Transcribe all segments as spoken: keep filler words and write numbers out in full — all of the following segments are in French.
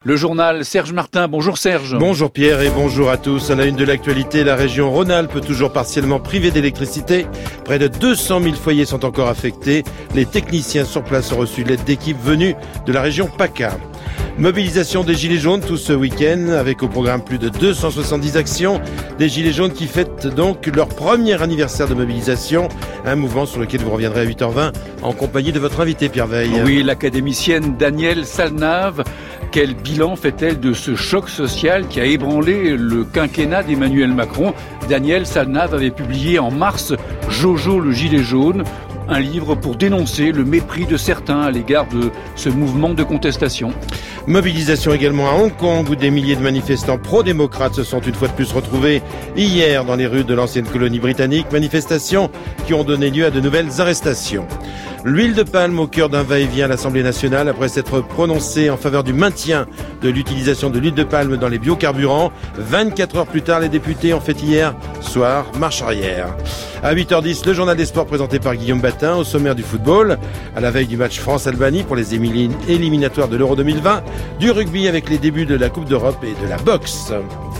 Le journal Serge Martin. Bonjour Serge. Bonjour Pierre et bonjour à tous. À la une de l'actualité, la région Rhône-Alpes toujours partiellement privée d'électricité. Près de deux cent mille foyers sont encore affectés. Les techniciens sur place ont reçu l'aide d'équipes venues de la région PACA. Mobilisation des Gilets jaunes tout ce week-end avec au programme plus de deux cent soixante-dix actions. Des Gilets jaunes qui fêtent donc leur premier anniversaire de mobilisation. Un mouvement sur lequel vous reviendrez à huit heures vingt en compagnie de votre invité Pierre Veille. Oui, l'académicienne Danielle Salnave. Quel bilan fait-elle de ce choc social qui a ébranlé le quinquennat d'Emmanuel Macron ? Danielle Salnave avait publié en mars « Jojo le gilet jaune », un livre pour dénoncer le mépris de certains à l'égard de ce mouvement de contestation. Mobilisation également à Hong Kong où des milliers de manifestants pro-démocrates se sont une fois de plus retrouvés hier dans les rues de l'ancienne colonie britannique. Manifestations qui ont donné lieu à de nouvelles arrestations. L'huile de palme au cœur d'un va-et-vient à l'Assemblée nationale après s'être prononcée en faveur du maintien de l'utilisation de l'huile de palme dans les biocarburants. vingt-quatre heures plus tard, les députés ont fait hier soir marche arrière. À huit heures dix, le journal des sports présenté par Guillaume Batin. Au sommaire du football, à la veille du match France-Albanie pour les éliminatoires de l'Euro deux mille vingt, du rugby avec les débuts de la Coupe d'Europe et de la boxe.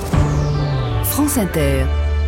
France Inter.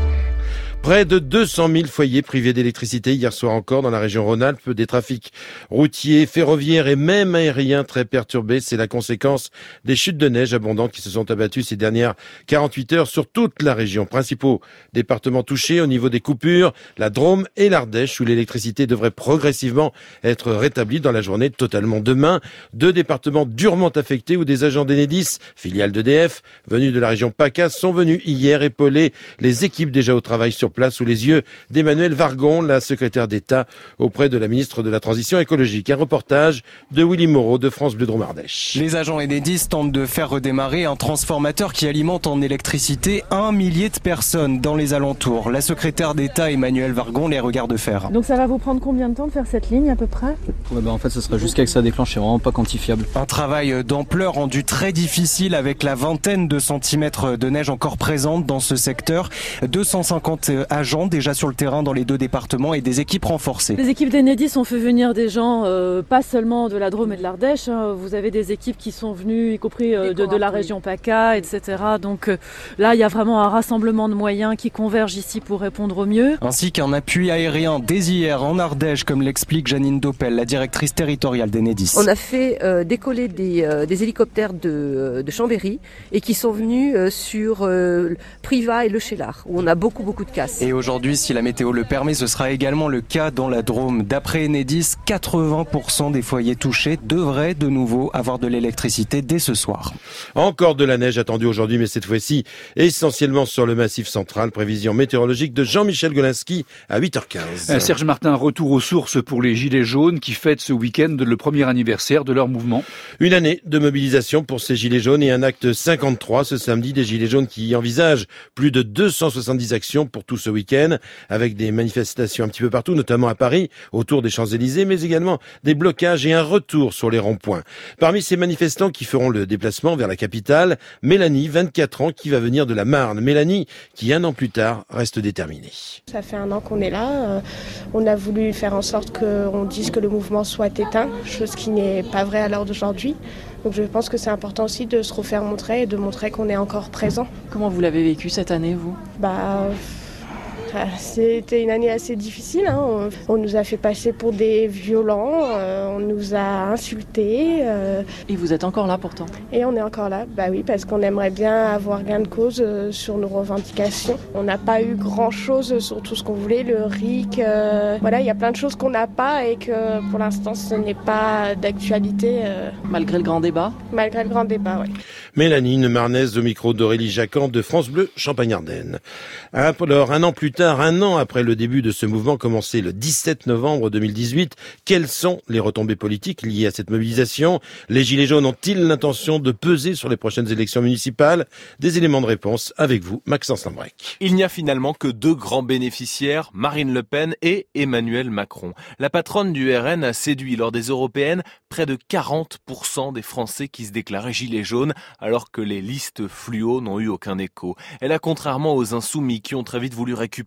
Près de deux cent mille foyers privés d'électricité hier soir encore dans la région Rhône-Alpes. Des trafics routiers, ferroviaires et même aériens très perturbés. C'est la conséquence des chutes de neige abondantes qui se sont abattues ces dernières quarante-huit heures sur toute la région. Principaux départements touchés au niveau des coupures, la Drôme et l'Ardèche où l'électricité devrait progressivement être rétablie dans la journée totalement demain. Deux départements durement affectés où des agents d'Enedis, filiale d'E D F, venus de la région PACA, sont venus hier épauler les équipes déjà au travail sur place sous les yeux d'Emmanuelle Wargon, la secrétaire d'État auprès de la ministre de la Transition écologique. Un reportage de Willy Moreau de France Bleu Drôme Ardèche. Les agents Enedis tentent de faire redémarrer un transformateur qui alimente en électricité un millier de personnes dans les alentours. La secrétaire d'État Emmanuelle Wargon les regarde faire. Donc ça va vous prendre combien de temps de faire cette ligne à peu près ? Ouais, bah en fait, ce sera jusqu'à que ça déclenche, c'est vraiment pas quantifiable. Un travail d'ampleur rendu très difficile avec la vingtaine de centimètres de neige encore présente dans ce secteur. deux cent cinquante agents déjà sur le terrain dans les deux départements et des équipes renforcées. Les équipes d'Enedis ont fait venir des gens, euh, pas seulement de la Drôme et de l'Ardèche. Hein. Vous avez des équipes qui sont venues, y compris euh, de, de la région PACA, et cetera. Donc euh, là, il y a vraiment un rassemblement de moyens qui convergent ici pour répondre au mieux. Ainsi qu'un appui aérien dès hier en Ardèche, comme l'explique Janine Doppel, la directrice territoriale d'Enedis. On a fait euh, décoller des, euh, des hélicoptères de, de Chambéry et qui sont venus euh, sur euh, Privas et Le Chélard, où on a beaucoup, beaucoup de casses. Et aujourd'hui, si la météo le permet, ce sera également le cas dans la Drôme. D'après Enedis, quatre-vingts pour cent des foyers touchés devraient de nouveau avoir de l'électricité dès ce soir. Encore de la neige attendue aujourd'hui, mais cette fois-ci essentiellement sur le Massif central. Prévision météorologique de Jean-Michel Golinski à huit heures quinze. Serge Martin, retour aux sources pour les Gilets jaunes qui fêtent ce week-end le premier anniversaire de leur mouvement. Une année de mobilisation pour ces Gilets jaunes et un acte cinquante-trois ce samedi. Des Gilets jaunes qui envisagent plus de deux cent soixante-dix actions pour tout ce week-end, avec des manifestations un petit peu partout, notamment à Paris, autour des Champs-Élysées, mais également des blocages et un retour sur les ronds-points. Parmi ces manifestants qui feront le déplacement vers la capitale, Mélanie, vingt-quatre ans, qui va venir de la Marne. Mélanie, qui un an plus tard, reste déterminée. Ça fait un an qu'on est là. On a voulu faire en sorte qu'on dise que le mouvement soit éteint, chose qui n'est pas vraie à l'heure d'aujourd'hui. Donc je pense que c'est important aussi de se refaire montrer et de montrer qu'on est encore présent. Comment vous l'avez vécu cette année, vous ? Bah... C'était une année assez difficile, hein. on, on nous a fait passer pour des violents, euh, on nous a insultés. Euh, et vous êtes encore là pourtant ? Et on est encore là, bah oui, parce qu'on aimerait bien avoir gain de cause euh, sur nos revendications. On n'a pas eu grand-chose sur tout ce qu'on voulait, le R I C, euh, voilà, il y a plein de choses qu'on n'a pas et que pour l'instant ce n'est pas d'actualité. Euh, malgré le grand débat ? Malgré le grand débat, oui. Mélanie, une Marnaise au micro d'Aurélie Jacquan de France Bleu Champagne-Ardenne. Alors, un an plus tard, un an après le début de ce mouvement commencé le dix-sept novembre deux mille dix-huit, quelles sont les retombées politiques liées à cette mobilisation ? Les Gilets jaunes ont-ils l'intention de peser sur les prochaines élections municipales ? Des éléments de réponse avec vous, Maxence Lambrec. Il n'y a finalement que deux grands bénéficiaires, Marine Le Pen et Emmanuel Macron. La patronne du R N a séduit lors des européennes près de quarante pour cent des Français qui se déclaraient Gilets jaunes, alors que les listes fluo n'ont eu aucun écho. Elle a, contrairement aux insoumis qui ont très vite voulu récupérer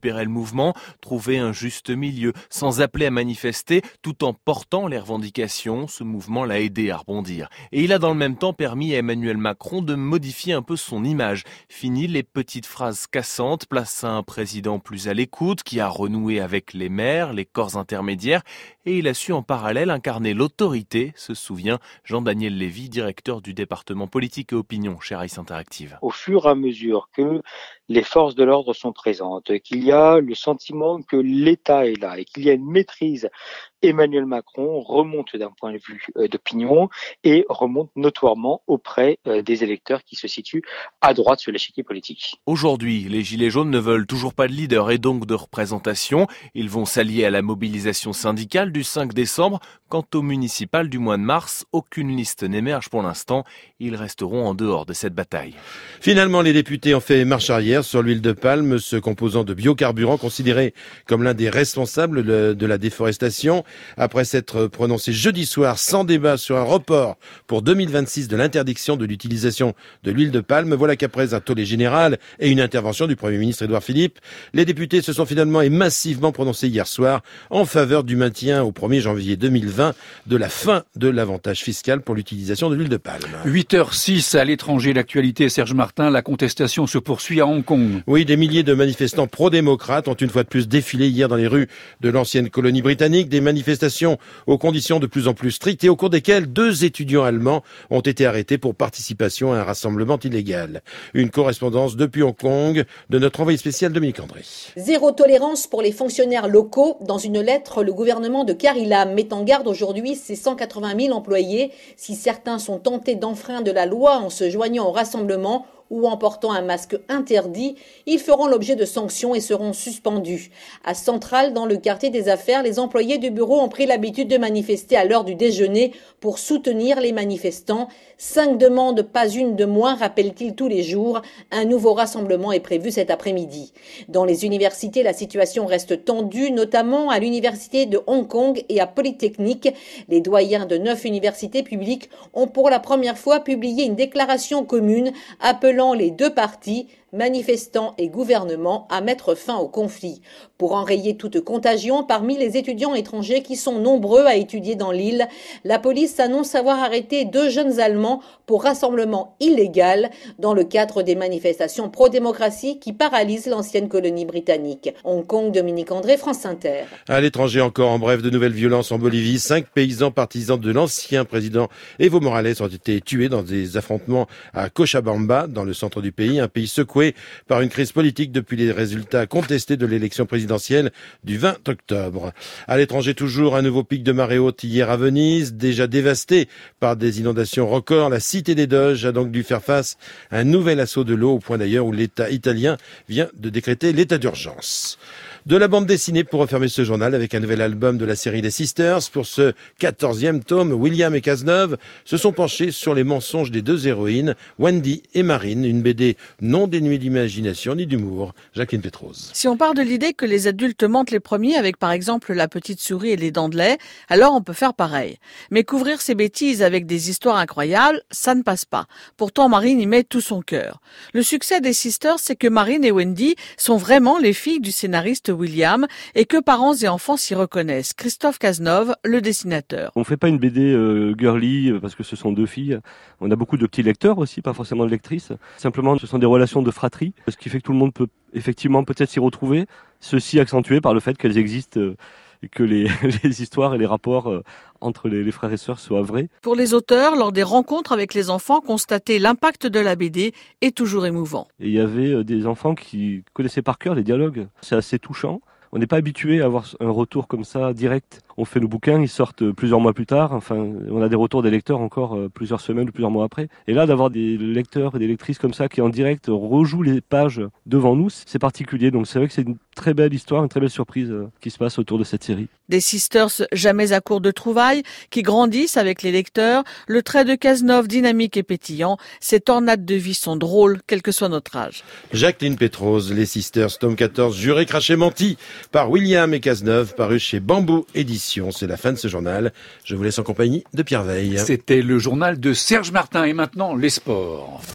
récupérer le mouvement, trouver un juste milieu, sans appeler à manifester, tout en portant les revendications. Ce mouvement l'a aidé à rebondir. Et il a dans le même temps permis à Emmanuel Macron de modifier un peu son image. Fini les petites phrases cassantes, place à un président plus à l'écoute, qui a renoué avec les maires, les corps intermédiaires, et il a su en parallèle incarner l'autorité, se souvient Jean-Daniel Lévy, directeur du département politique et opinion chez Reiss Interactive. Au fur et à mesure que les forces de l'ordre sont présentes, qu'il y a le sentiment que l'État est là et qu'il y a une maîtrise, Emmanuel Macron remonte d'un point de vue d'opinion et remonte notoirement auprès des électeurs qui se situent à droite sur l'échiquier politique. Aujourd'hui, les Gilets jaunes ne veulent toujours pas de leader et donc de représentation. Ils vont s'allier à la mobilisation syndicale du cinq décembre. Quant au municipal du mois de mars, aucune liste n'émerge pour l'instant. Ils resteront en dehors de cette bataille. Finalement, les députés ont fait marche arrière sur l'huile de palme, ce composant de biocarburant considéré comme l'un des responsables de la déforestation. Après s'être prononcé jeudi soir sans débat sur un report pour deux mille vingt-six de l'interdiction de l'utilisation de l'huile de palme, voilà qu'après un tollé général et une intervention du Premier ministre Édouard Philippe, les députés se sont finalement et massivement prononcés hier soir en faveur du maintien au premier janvier deux mille vingt de la fin de l'avantage fiscal pour l'utilisation de l'huile de palme. huit heures six à l'étranger, l'actualité, Serge Martin, la contestation se poursuit à Hong Kong. Oui, des milliers de manifestants pro-démocrates ont une fois de plus défilé hier dans les rues de l'ancienne colonie britannique, des manifestations aux conditions de plus en plus strictes et au cours desquelles deux étudiants allemands ont été arrêtés pour participation à un rassemblement illégal. Une correspondance depuis Hong Kong de notre envoyé spécial Dominique André. Zéro tolérance pour les fonctionnaires locaux. Dans une lettre, le gouvernement de Carrie Lam met en garde aujourd'hui ses cent quatre-vingt mille employés. Si certains sont tentés d'enfreindre la loi en se joignant au rassemblement ou en portant un masque interdit, ils feront l'objet de sanctions et seront suspendus. À Centrale, dans le quartier des affaires, les employés du bureau ont pris l'habitude de manifester à l'heure du déjeuner pour soutenir les manifestants. Cinq demandes, pas une de moins, rappellent-ils tous les jours. Un nouveau rassemblement est prévu cet après-midi. Dans les universités, la situation reste tendue, notamment à l'université de Hong Kong et à Polytechnique. Les doyens de neuf universités publiques ont pour la première fois publié une déclaration commune appelant les deux parties, manifestants et gouvernement, à mettre fin au conflit. Pour enrayer toute contagion, parmi les étudiants étrangers qui sont nombreux à étudier dans l'île, la police annonce avoir arrêté deux jeunes Allemands pour rassemblement illégal dans le cadre des manifestations pro-démocratie qui paralysent l'ancienne colonie britannique. Hong Kong, Dominique André, France Inter. À l'étranger encore, en bref, de nouvelles violences en Bolivie. Cinq paysans partisans de l'ancien président Evo Morales ont été tués dans des affrontements à Cochabamba, dans le centre du pays, un pays secoué par une crise politique depuis les résultats contestés de l'élection présidentielle du vingt octobre. À l'étranger toujours, un nouveau pic de marée haute hier à Venise, déjà dévastée par des inondations records. La cité des Doges a donc dû faire face à un nouvel assaut de l'eau, au point d'ailleurs où l'État italien vient de décréter l'état d'urgence. De la bande dessinée pour refermer ce journal avec un nouvel album de la série des Sisters. Pour ce quatorzième tome, William et Cazeneuve se sont penchés sur les mensonges des deux héroïnes, Wendy et Marine, une B D non dénuée d'imagination ni d'humour. Jacqueline Pétrose. Si on part de l'idée que les adultes mentent les premiers avec par exemple La Petite Souris et les Dents de lait, alors on peut faire pareil. Mais couvrir ces bêtises avec des histoires incroyables, ça ne passe pas. Pourtant, Marine y met tout son cœur. Le succès des Sisters, c'est que Marine et Wendy sont vraiment les filles du scénariste William et que parents et enfants s'y reconnaissent. Christophe Cazeneuve, le dessinateur. On fait pas une B D euh, girly parce que ce sont deux filles. On a beaucoup de petits lecteurs aussi, pas forcément de lectrices. Simplement, ce sont des relations de fratrie, ce qui fait que tout le monde peut effectivement peut-être s'y retrouver. Ceci accentué par le fait qu'elles existent euh, et que les, les histoires et les rapports euh, entre les, les frères et sœurs soient vrais. Pour les auteurs, lors des rencontres avec les enfants, constater l'impact de la B D est toujours émouvant. Et il y avait des enfants qui connaissaient par cœur les dialogues. C'est assez touchant. On n'est pas habitué à avoir un retour comme ça direct. On fait nos bouquins, ils sortent plusieurs mois plus tard. Enfin, on a des retours des lecteurs encore plusieurs semaines ou plusieurs mois après. Et là, d'avoir des lecteurs et des lectrices comme ça qui en direct rejouent les pages devant nous, c'est particulier. Donc c'est vrai que c'est une très belle histoire, une très belle surprise qui se passe autour de cette série. Des Sisters jamais à court de trouvailles, qui grandissent avec les lecteurs. Le trait de Cazeneuve dynamique et pétillant. Ces tornades de vie sont drôles, quel que soit notre âge. Jacqueline Pétrose, Les Sisters, tome quatorze, Juré, craché, menti, par William et Cazeneuve, paru chez Bambou Éditions. C'est la fin de ce journal. Je vous laisse en compagnie de Pierre Veille. C'était le journal de Serge Martin et maintenant les sports.